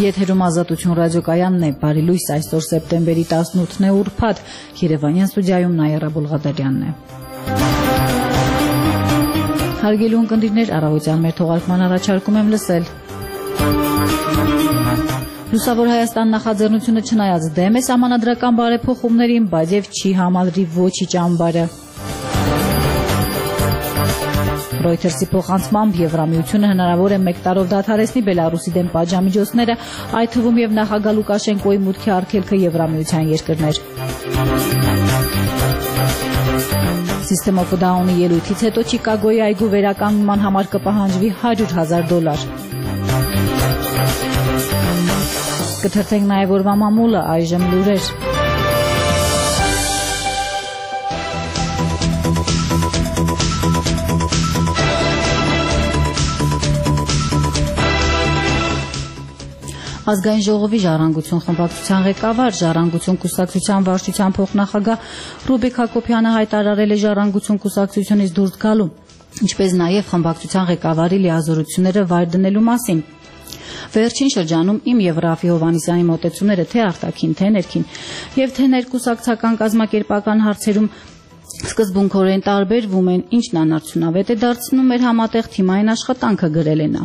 Եթերում Ազատություն ռադիոկայանն է, բարի լույս, այսօր սեպտեմբերի 18-ն է ուրբաթ, Երևանյան ստուդիայում Նաիրա Բուլղադարյանն է։ Հարգելի ունկնդիրներ, առավոտյան մեր թողարկման առաջարկում եմ լսել։ Լուսավոր Հայաստան նախաձեռնությունը չնայած դեմ է սահմանադրական բարեփոխումներին, բայց եւ չի համալրի ոչի ճամբարը։ Reuters-ի փոխանցմամբ Եվրամիությունը հնարավոր է 1 տարով դադարեցնի Բելարուսի դեմ պատժամիջոցները, այդ թվում եւ նախագահ Լուկաշենկոյի մուտքի արգելքը Եվրամիության երկրներ։ System of a Down-ի ելույթից հետո Չիկագոյի այգու վերականգնման համար կպահանջվի $100,000։ Կթերթենք նաեւ օրվա մամուլը, այժմ լուրեր։ Ազգային ժողովի Ժառանգություն խմբակցության ղեկավար, Ժառանգություն կուսակցության վարչության փոխնախագահ Ռուբիկ Հակոբյանը հայտարարել է Ժառանգություն կուսակցությունից դուրս գալու, ինչպես նաև խմբակցության ղեկավարի լիազորությունները վայր դնելու մասին։ Վերջին շրջանում Իմ եւ Ռաֆի Հովհաննիսյանի մոտեցումները թե արտաքին, թե ներքին եւ թե ներկուսակցական կազմակերպական հարցերում սկզբունքորեն տարբերվում են, ինչն անարդյունավետ է դարձնում մեր համատեղ թիմային աշխատանքը, գրել է նա։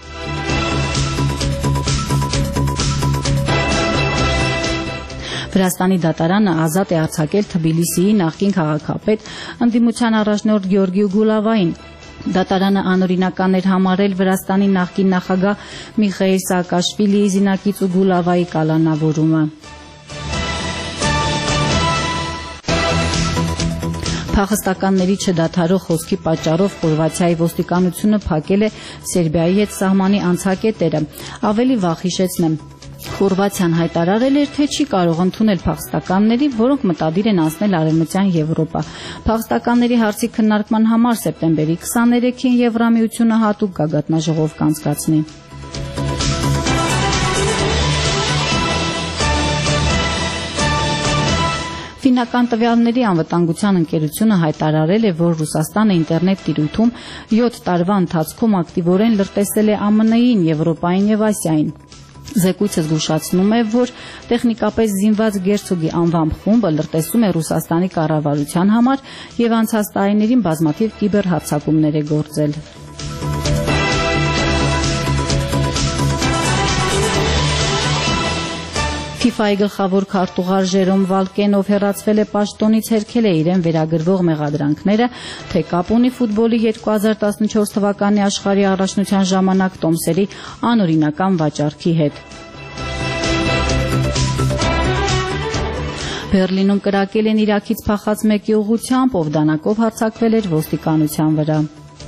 Վրաստանի դատարանը ազատ է արձակել Թբիլիսիի նախկին քաղաքապետ ընդդիմության առաջնորդ Գյորգի Գուլավային։ Դատարանը անօրինական էր համարել Վրաստանի նախկին նախագահ Միխայիլ Սաակաշվիլիի զինակից ու Գուլավայի կալանավորումը։ Փախստականների չդադարող խոսքի պատճառով Խորվաթիայի ոստիկանությունը փակել է Սերբիայի հետ սահմանի անցակետերը։ Ավելի վաղ հիշեցնեմ, Խորվաթիան հայտարարել էր, թե չի կարող ընդունել փախստականների, որոնք մտադիր են անցնել Արևմտյան Եվրոպա։ Փախստականների հարցի քննարկման համար սեպտեմբերի 23-ին Եվրամիությունը հատուկ գագաթնաժողով կանցկացնի։ Ֆինական տվյալների անվտանգության ընկերությունը հայտարարել է, որ Ռուսաստանը ինտերնետ տիրույթում 7 տարվա ընթացքում ակտիվորեն լրտեսել է ԱՄՆ-ին, Եվրոպային եւ Ասիային։ Զեկույցը զգուշացնում է, որ տեխնիկապես զինված գերցուգի անվամբ խումբը լրտեսում է Ռուսաստանի կառավարության համար եւ անցած տարիներին բազմաթիվ կիբերհարձակումներ է գործել։ FIFA-ի գլխավոր քարտուղար Ժերոմ Վալկենով հեռացվել է պաշտոնից, հերքել է իրեն վերագրվող մեղադրանքները, թե կապ ունի ֆուտբոլի 2014 թվականի աշխարհի առաջնության ժամանակ տոմսերի անօրինական վաճառքի հետ։ Բերլինում կրակել են Իրաքից փախած մեկի ուղղությամբ, ով դանակով հարձակվել էր ոստիկանության վրա։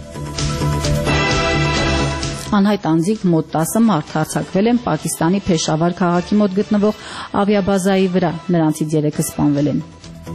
Անհայտ անձիկ մոտ 10 մարդ հարձակվել են Պակիստանի Փեշավար քաղաքի մոտ գտնվող ավիաբազայի վրա, նրանցից 3-ը սպանվել են։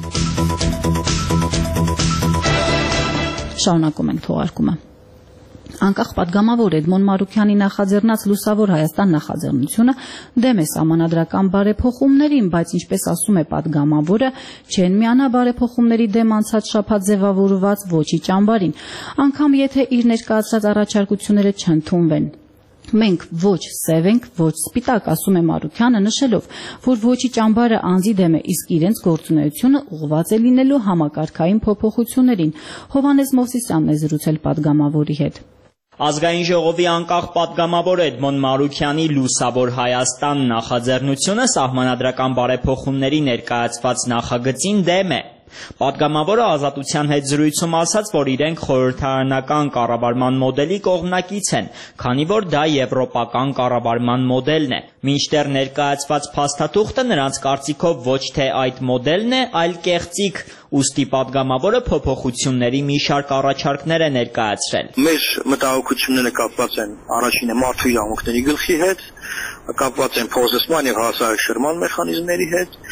Շարունակում ենք թողարկումը։ Անկախ պատգամավոր Էդմոն Մարուքյանի նախաձեռնած Լուսավոր Հայաստան նախաձեռնությունը դեմ է սահմանադրական բարեփոխումներին, բայց ինչպես ասում է պատգամավորը, չեն միանա բարեփոխումների դեմ անցած շաբաթ ձևավորված ոչի ճամբարին, անգամ եթե իր ներկայացրած առաջարկությունները չընդունվեն։ Մենք ոչ սև ենք, ոչ սպիտակ, ասում է Մարուքյանը, նշելով, որ ոչի ճամբարը անձի դեմ է, իսկ իրենց գործունեությունը ուղղված է լինելու համակարգային փոփոխություններին։ Հովհաննես Մովսիսյանն է զրուցել պատգամավորի հետ։ Ազգային ժողովի անկախ պատգամավոր Էդմոն Մարուքյանի Լուսավոր Հայաստան նախաձեռնությունը սահմանադրական բարեփոխումների ներկայացված նախագծին դեմ է։ Պատգամավորը Ազատության հետ զրույցում ասաց, որ իրենք խորհրդարանական կառավարման մոդելի կողմնակից են, քանի որ դա եվրոպական կառավարման մոդելն է։ Մինչդեռ ներկայացված փաստաթուղթը նրանց կարծիքով ոչ թե այդ մոդելն է, այլ կեղծիք, ուստի պատգամավորը փոփոխությունների մի շարք առաջարկներ է ներկայացրել։ Մեր մտահոգությունները կապված են առաջինը մարդու իրավունքների գլխի հետ, կապված են փոխզսման եւ հասարակշռման մեխանիզմների հետ,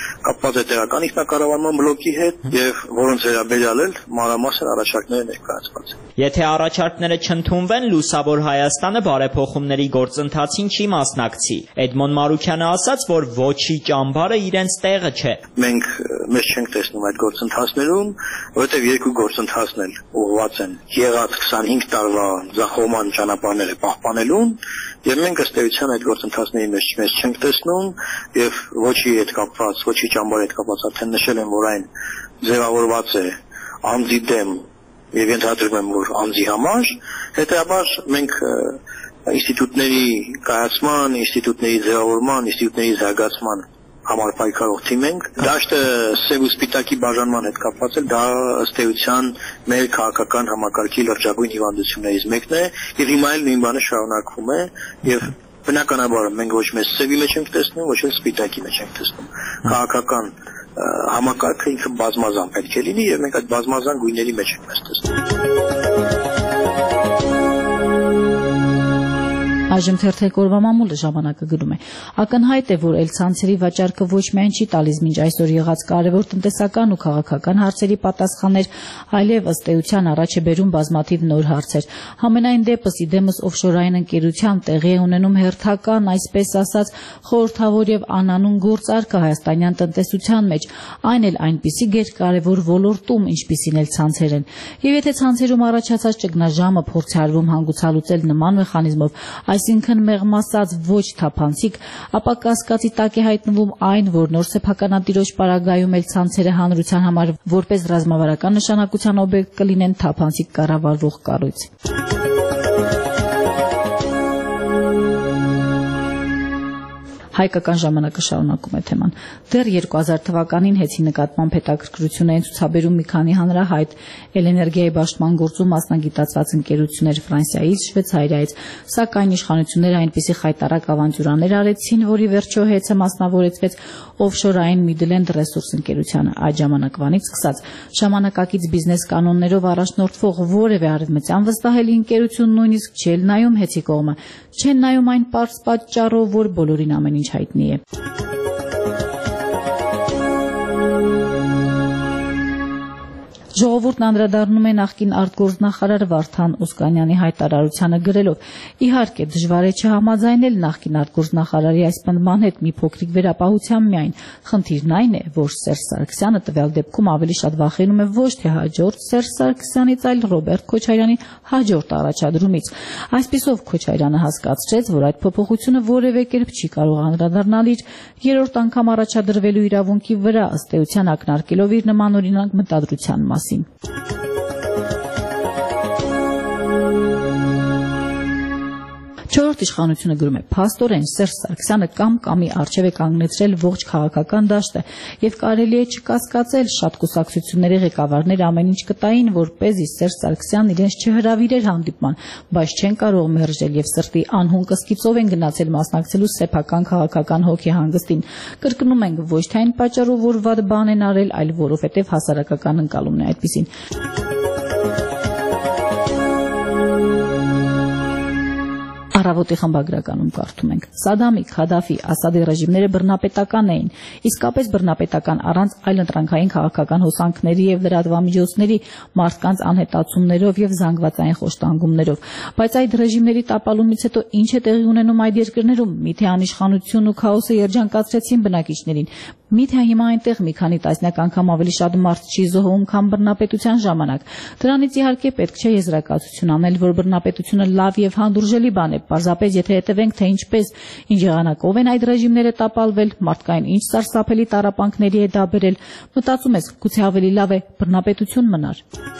կապված է տեղական ինքնակառավարման բլոկի հետ եւ որոնց վերաբերյալ մանրամասն առաջարկները ներկայացված են։ Եթե առաջարկները չընդունվեն, Լուսավոր Հայաստանը բարեփոխումների գործընթացին չի մասնակցի։ Էդմոն Մարուքյանը ասաց, որ ոչի ճամբարը իրենց տեղը չէ։ Մենք մեզ չենք տեսնում այդ գործընթացներում, որովհետեւ երկու գործընթացն էլ ուղղված են եղած 25 տարվա ձախողման ճանապարհները պահպանելուն, եւ մենք ըստ էության այդ գործընթացների մեջ մեզ չենք տեսնում եւ ոչի հետ կապված, ոչի ճամբարի հետ կապված արդեն նշել եմ, որ այն ձևավորված է անձի դեմ եւ ենթադրում եմ, որ անձի համար, հետեւաբար մենք ինստիտուտների կայացման, ինստիտուտների ձևավորման, ինստիտուտների զարգացման համար պայքարող թիմ ենք։ Դաշտը սև ու սպիտակի բաժանման հետ կապված է, դա ըստ էության մեր քաղաքական համակարգի լրջագույն հիվանդություններից մեկն է եւ հիմա էլ նույն բանը շարունակվում է եւ բնականաբար մենք ոչ մեզ սևի մեջ ենք տեսնում, ոչ էլ սպիտակի մեջ ենք տեսնում։ Քաղաքական համակարգը ինքը բազմազան պետք է լինի եւ մենք այդ բազմազան գույների մեջ ենք մեզ տեսնում։ Այժմ թերթիկ օրվա մամուլը ժամանակը գրում է. ակնհայտ է, որ ցանցերի վաճառքը ոչ միայն չի տալիս մինչ այսօր եղած կարևոր տնտեսական ու քաղաքական հարցերի պատասխաններ, այլև ըստ էության առաջ է բերում բազմաթիվ նոր հարցեր։ Համենայն դեպս իդեմս օֆշորային ընկերության տեղի է ունենում հերթական, այսպես ասած, խորհրդավոր եւ անանուն գործարքը հայաստանյան տնտեսության մեջ, այն էլ այնպիսի գերկարևոր ոլորտում, ինչպիսին էլ ցանցեր են։ Եվ եթե ցանցերում առաջացած ճգնաժամը փորձի արվում հանգուցալուծել նման մեխանիզմով, այսինքն մեղմ ասած ոչ թափանցիկ, ապա կասկածի տակ է հայտնվում այն, որ նոր սեփականատիրոջ պարագայում էլ ցանցերը հանրության համար որպես ռազմավարական նշանակության օբյեկտ կլինեն թափանցիկ կառավարվող կառույց։ Հայկական ժամանակը շարունակում է թեման։ Դեռ 2000 թվականին հեծի նկատմամբ հետաքրքրություն էին ցուցաբերում մի քանի հանրահայտ էներգիայի բաշխման գործում մասնագիտացված ընկերություններ Ֆրանսիայից, Շվեյցարիայից, սակայն իշխանությունները այնպիսի խայտառակ ավանտյուրաներ արեցին, որի վերջո հեծը մասնավորեցվեց օֆշորային Midland Resource ընկերությանը։ Այդ ժամանակվանից սկսած ժամանակակից բիզնես կանոններով առաջնորդվող որևէ արևմտյան վստահելի ընկերություն նույնիսկ չէ նայում հեծի կողմը, չեն նայում այն պարզ պատճառով, որ բոլորին ամեն ինչ հայտնի է։ Ժողովուրդն անդրադառնում է նախկին արտգործնախարար Վարդան Օսկանյանի հայտարարությանը գրելով. իհարկե դժվար է չհամաձայնել նախկին արտգործնախարարի այս պնդման հետ մի փոքրիկ վերապահությամբ միայն։ Խնդիրն այն է, որ Սերժ Սարգսյանը տվյալ դեպքում ավելի շատ վախենում է ոչ թե հաջորդ Սերժ Սարգսյանից, այլ Ռոբերտ Քոչարյանի հաջորդ առաջադրումից։ Այսպիսով Քոչարյանը հասկացրեց, որ այդ փոփոխությունը որևէ կերպ չի կարող անդրադառնալ իր երրորդ անգամ առաջադրվելու իրավունքի վրա, ըստ էության ակնարկելով իր նմանօրինակ մտադրության մասին։ Չորրորդ իշխանությունը գրում է. փաստորեն Սերժ Սարգսյանը կամ-կամի առջև է կանգնեցրել ողջ քաղաքական դաշտը եւ կարելի է չկասկածել շատ կուսակցությունների ղեկավարներ ամեն ինչ կտային, որպեսզի Սերժ Սարգսյանն իրենց չհրավիրեր հանդիպման, բայց չեն կարող մերժել եւ սրտի անհուն կսկիծով են գնացել մասնակցելու սեփական քաղաքական հոգեհանգստին։ Կրկնում ենք, ոչ թե այն պատճառով, որ վատ բան են արել, այլ որովհետեւ հասարակական ընկալումն է այդպիսին։ Առավոտի խմբագրականում կարդում ենք. Սադամի, Քադաֆի, Ասադի ռեժիմները բռնապետական էին, իսկապես բռնապետական առանց այլընտրանքային քաղաքական հոսանքների եւ լրատվամիջոցների, մարդկանց անհետացումներով եւ զանգվածային խոշտանգումներով։ Բայց այդ ռեժիմների տապալումից հետո ինչ է տեղի ունենում այդ երկրներում։ Միթե անիշխանությունն ու քաոսը երջանկացրեցին բնակիչներին։ Միթե հիմա այնտեղ մի քանի տասնյակ անգամ ավելի շատ մարդ չի զոհում, քան բռնապետության ժամանակ։ Դրանից իհարկե պետք չէ եզրակացություն անել, որ բռնապետությունը լավ եւ հանդուրժելի բան է, պարզապես եթե հետևենք, թե ինչպես, ինչ եղանակով են այդ ռեժիմները տապալվել, մարդկային ինչ սարսափելի տառապանքների է դա բերել, մտածում ես, գուցե ավելի լավ է բռնապետություն մնար։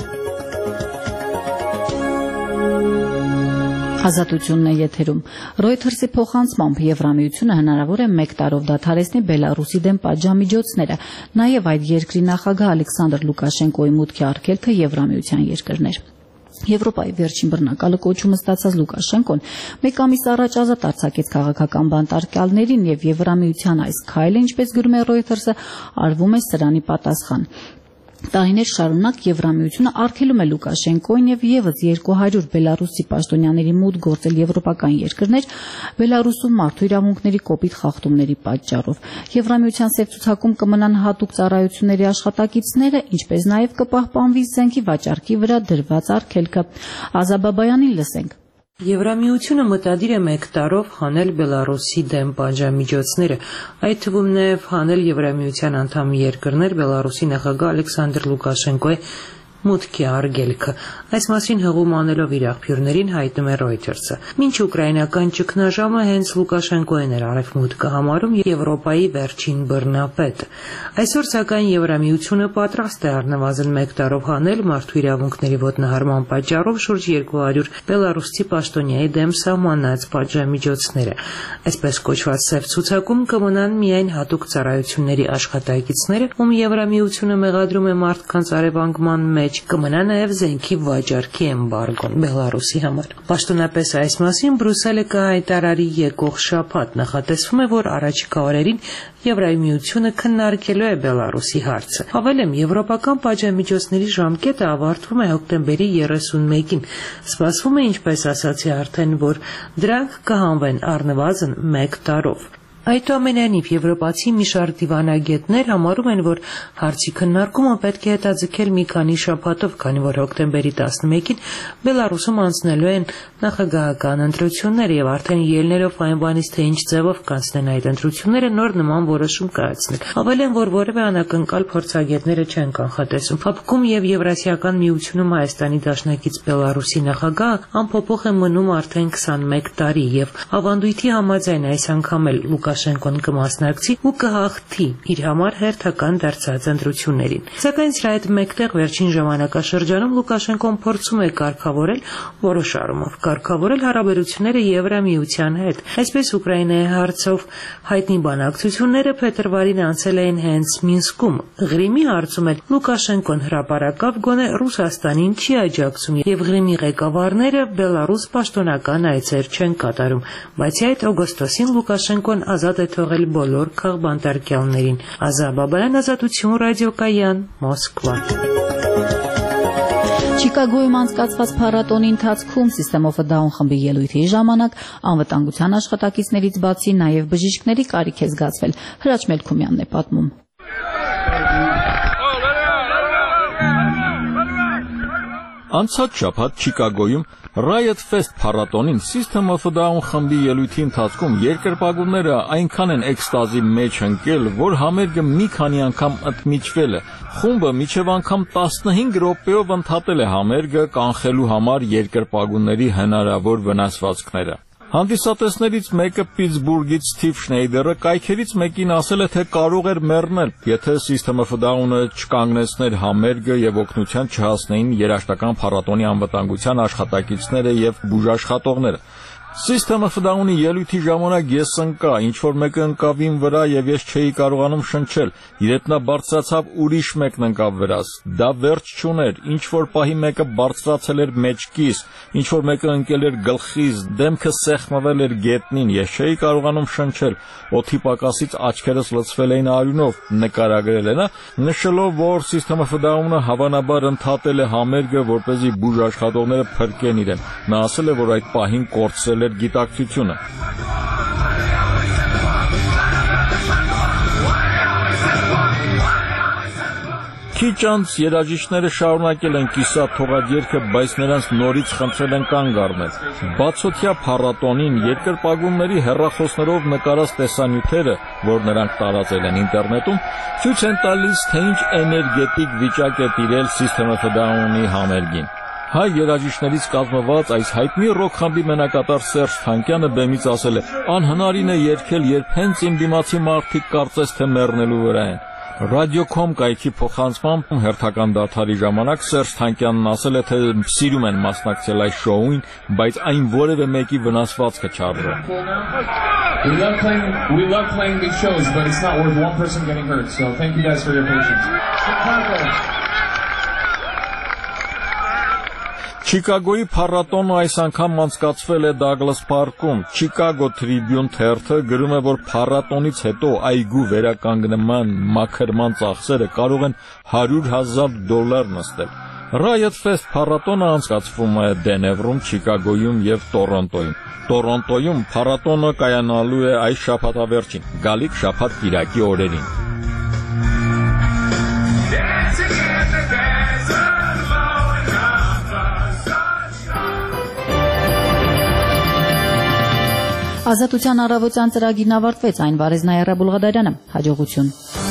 Ազատությունն է եթերում։ Reuters-ի փոխանցմամբ Եվրամիությունը հնարավոր է 1 տարով դադարեցնի Բելարուսի դեմ պատժամիջոցները, նաև այդ երկրի նախագահ Ալեքսանդր Լուկաշենկոյի մուտքի արգելքը Եվրամիության երկրներ։ Եվրոպայի վերջին բռնակալը կոչումը ստացած Լուկաշենկոն մեկ ամիս առաջ ազատ արձակեց քաղաքական բանտարկյալներին եւ Եվրամիության այս քայլը, ինչպես գրում է Reuters-ը, արվում է սրանի պատասխան։ Տարիներ շարունակ Եվրամիությունը արգելում է Լուկաշենկոին եւ եւս 200 բելարուսի պաշտոնյաների մուտք գործել եվրոպական երկրներ Բելարուսում մարդու իրավունքների կոպիտ խախտումների պատճառով։ Եվրամիության սև ցուցակում կմնան հատուկ ծառայությունների աշխատակիցները, ինչպես նաեւ կպահպանվի զենքի վաճառքի վրա դրված արգելքը։ Ազաբաբայանին լսենք։ Եվրամիությունը մտադիր է 1 տարով հանել Բելարուսի դեմ պատժամիջոցները, այդ թվում նաև հանել Եվրամիության անդամ երկրներ Բելարուսի նախագահ Ալեքսանդր Լուկաշենկոյի մուտքի արգելքը։ Այս մասին հղում անելով իր աղբյուրներին հայտնում է Reuters-ը։ Մինչ ուկրաինական ճգնաժամը հենց Լուկաշենկոն էր արևմուտքը համարում Եվրոպայի վերջին բռնապետը։ Այսօր սակայն Եվրամիությունը պատրաստ է առնվազն 1 տարով հանել մարդու իրավունքների ոտնահարման պատճառով շուրջ 200 բելարուսի պաշտոնյայի դեմ սահմանած պատժամիջոցները։ Այսպես կոչված սև ցուցակում կմնան միայն հատուկ ծառայությունների աշխատակիցները, ում Եվրամիությունը մեղադրում է մարդկանց արևանգման մեջ, կմնա նաև զենքի վաճառքի էմբարգոն Բելարուսի համար։ Պաշտոնապես այս մասին Բրյուսելը կհայտարարի եկող շաբաթ։ Նախատեսվում է, որ առաջիկա օրերին Եվրամիությունը քննարկելու է Բելարուսի հարցը։ Հավելեմ, եվրոպական պատժամիջոցների ժամկետը ավարտվում է հոկտեմբերի 31-ին։ Սպասվում է, ինչպես ասացի արդեն, որ դրանք կհանվեն առնվազն 1 տարով։ Այդուամենայնիվ եվրոպացի մի շարք դիվանագետներ համարում են, որ հարցի քննարկումը պետք է հետաձգել մի քանի շաբաթով, քանի որ հոկտեմբերի 11-ին Բելարուսում անցնելու են նախագահական ընտրություններ եւ արդեն ելներով այն բանից, թե ինչ ձևով կանցնեն այդ ընտրությունները, նոր նման որոշում կայացնել։ Հավելեն, որ որևէ անակնկալ փորձագետները չեն կանխատեսում։ ՀԱՊԿ-ում եւ Եվրասիական միությունում Հայաստանի դաշնակից Բելարուսի նախագահը անփոփոխ է մնում արդեն 21 տարի եւ ավանդույթի համաձայն այս անգամ էլ Լուկաշենկոն կմասնակցի ու կհաղթի իր համար հերթական դարձած ընտրություններին։ Սակայն սրա հետ մեկտեղ վերջին ժամանակաշրջանում Լուկաշենկոն փորձում է կարգավորել որոշ առումով կարգավորել հարաբերությունները Եվրամիության հետ։ Այսպես Ուկրաինայի հարցով հայտնի բանակցությունները փետրվարին անցել էին հենց Մինսկում։ Ղրիմի հարցում էլ Լուկաշենկոն հրապարակավ գոնե Ռուսաստանին չի աջակցում եւ Ղրիմի ղեկավարները Բելարուս պաշտոնական այցեր չեն կատարում։ Բացի այդ օգոստոսին Լուկաշենկոն ազատ է թողել բոլոր քաղբանտարկյալներին։ Ազաբաբայան, Ազատություն, Ռադիոկայան, Մոսկվա։ Չիկագոյում անցկացված փառատոնի ընթացքում System of a Down խմբի ելույթի ժամանակ անվտանգության աշխատակիցներից բացի նաև բժիշկների կարիք է զգացվել։ Հրաչ Մելքումյանն է պատմում։ Անցած շաբաթ Չիկագոյում Riot Fest փառատոնին System of a Down խմբի ելույթի ընթացքում երկրպագուները այնքան են էքստազի մեջ ընկել, որ համերգը մի քանի անգամ ընդմիջվել է։ Խումբը մինչև անգամ 15 րոպեով ընդհատել է համերգը կանխելու համար երկրպագուների հնարավոր վնասվածքները։ Հանդիսատեսներից մեկը Պիտսբուրգից Սթիվ Շնեյդերը կայքերից մեկին ասել է, թե կարող էր մեռնել, եթե System of a Down-ը չկանգնեցներ համերգը եւ օգնության չհասնեին երաժշտական փառատոնի անվտանգության աշխատակիցները եւ բուժաշխատողները։ System of a Down-ի ելույթի ժամանակ ես ընկա, ինչ-որ մեկը ընկավ իմ վրա եւ ես չէի կարողանում շնչել, իր հետ նա բարձրացավ, ուրիշ մեկն ընկավ վրաս, դա վերջ չուներ, ինչ-որ պահի մեկը բարձրացել էր մեջքիս, ինչ-որ մեկը ընկել էր գլխիս, դեմքը սեղմվել էր գետնին, ես չէի կարողանում շնչել, օդի պակասից աչքերս լցվել էին արյունով, նկարագրել է նա, նշելով, որ System of a Down-ը հավանաբար ընդհատել է համերգը, որպեսզի բուժաշխատողները փրկեն իրեն, նա ասել է, որ այդ պահին կորցրել գիտակցությունը։ Քիչ անց երաժիշտները շարունակել են կիսատ թողած երգը, բայց նրանց նորից խնդրել են կանգ առնել։ Բացօթյա փառատոնին երկրպագուների հեռախոսներով նկարած տեսանյութերը, որ նրանք տարածել են ինտերնետում, ցույց են տալիս, թե ինչ էներգետիկ վիճակ է տիրել System of a Down-ի համերգին։ Հայ երաժիշտներից կազմված այս հայտնի ռոք խմբի մենակատար Սերժ Թանկյանը բեմից ասել է. «Անհնարին է երգել, երբ հենց իմ դիմացի մարդիկ կարծես թե մեռնելու վրա են»։ Ռադիոկոմ կայքի փոխանցմամբ հերթական դադարի ժամանակ Սերժ Թանկյանն ասել է, թե սիրում են մասնակցել այս շոուին, բայց այն որևէ մեկի վնասվածքը չարժե։ We love playing these shows, but it's not worth one person getting hurt. So thank you guys for your patience. Չիկագոյի փառատոնը այս անգամ անցկացվել է Դագլաս Փարքում։ Chicago Tribune թերթը գրում է, որ փառատոնից հետո այգու վերականգնման մաքրման ծախսերը կարող են $100,000 նստել։ Riot Fest փառատոնը անցկացվում է Դենևրում, Չիկագոյում եւ Տորոնտոյում։ Տորոնտոյում փառատոնը կայանալու է այս շաբաթավերջին, գալիք շաբաթ-կիրակի օրերին։ Ազատության առավոտյան ծրագիրն ավարտվեց, այն վարեց Նայիրա Բուլղադարյանը, հաջողություն։